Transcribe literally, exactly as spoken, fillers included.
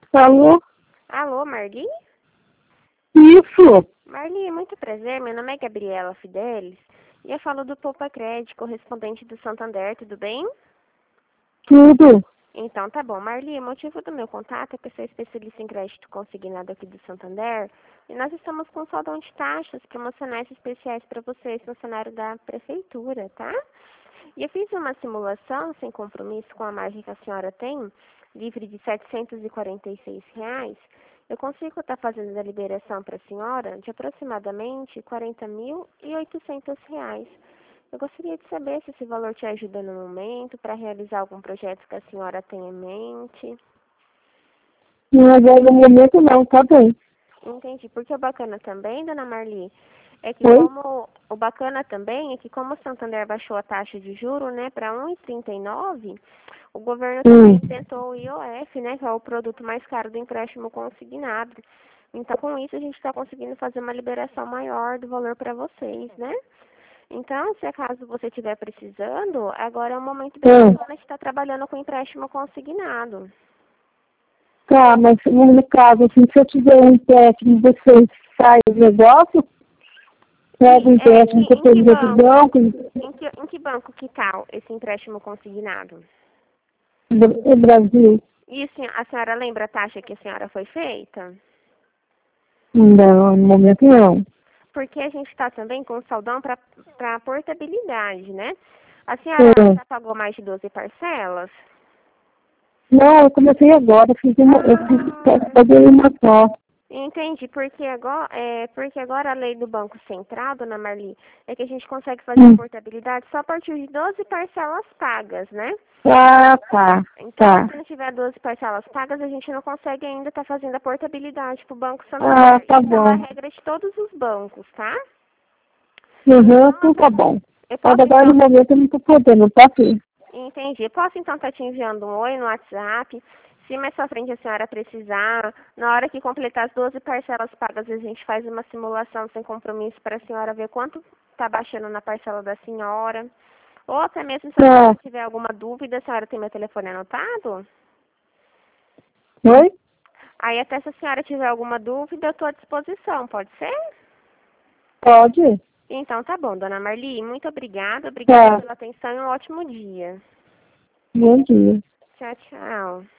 Alô? Alô, Marli? Isso, Marli, muito prazer. Meu nome é Gabriela Fidelis e eu falo do Poupa Crédito, correspondente do Santander, tudo bem? tudo. Então, tá bom. Marli, o motivo do meu contato é que eu sou especialista em crédito consignado aqui do Santander e nós estamos com saldão de taxas promocionais especiais para vocês, funcionário da prefeitura, tá? E eu fiz uma simulação sem compromisso com a margem que a senhora tem, livre de setecentos e quarenta e seis reais. Eu consigo estar fazendo a liberação para a senhora de aproximadamente quarenta mil e oitocentos reais. Eu gostaria de saber se esse valor te ajuda no momento para realizar algum projeto que a senhora tem em mente. Mas é no momento não, tá bem. Entendi. Porque o bacana também, dona Marli, é que Oi? como o bacana também é que como o Santander baixou a taxa de juro, né, para um vírgula trinta e nove, o governo também Hum. inventou o I O F, né, que é o produto mais caro do empréstimo consignado. Então, com isso, a gente está conseguindo fazer uma liberação maior do valor para vocês, né? Então, se acaso você estiver precisando, agora é um momento bem Ah, bacana de estar trabalhando com empréstimo consignado. tá, mas no caso, assim, se eu tiver um empréstimo, vocês fazem o negócio? Pega Sim, o é, empréstimo que, que eu em que tenho de outro banco? banco, Em que, em que banco que tal esse empréstimo consignado? no Brasil. E a senhora, a senhora lembra a taxa que a senhora foi feita? Não, no momento não. Porque a gente está também com saldão para portabilidade, né? A senhora Ah, já pagou mais de doze parcelas? não, eu comecei agora, fiz uma, eu fiz, Ah, fazer uma só. entendi. Porque agora, é, porque agora a lei do Banco Central, dona Marli, é que a gente consegue fazer a Hum. portabilidade só a partir de doze parcelas pagas, né? Ah, tá, Então, tá. se não tiver doze parcelas pagas, a gente não consegue ainda estar fazendo a portabilidade para o Banco Ah, Santander. tá Isso é uma bom. regra de todos os bancos, tá? Uhum, Então, então tá bom. eu Mas posso agora no então, momento eu não tô podendo, tá aqui. entendi. Eu posso então estar te enviando um oi no WhatsApp. Se mais pra frente a senhora precisar, na hora que completar as doze parcelas pagas, a gente faz uma simulação sem compromisso para a senhora ver quanto está baixando na parcela da senhora. Ou até mesmo se a Tá. senhora tiver alguma dúvida, a senhora tem meu telefone anotado? Oi? Aí até se a senhora tiver alguma dúvida, eu estou à disposição, pode ser? Pode? Então tá bom, dona Marli, muito obrigada, obrigada Tá. pela atenção e um ótimo dia. Bom dia. Tchau, tchau.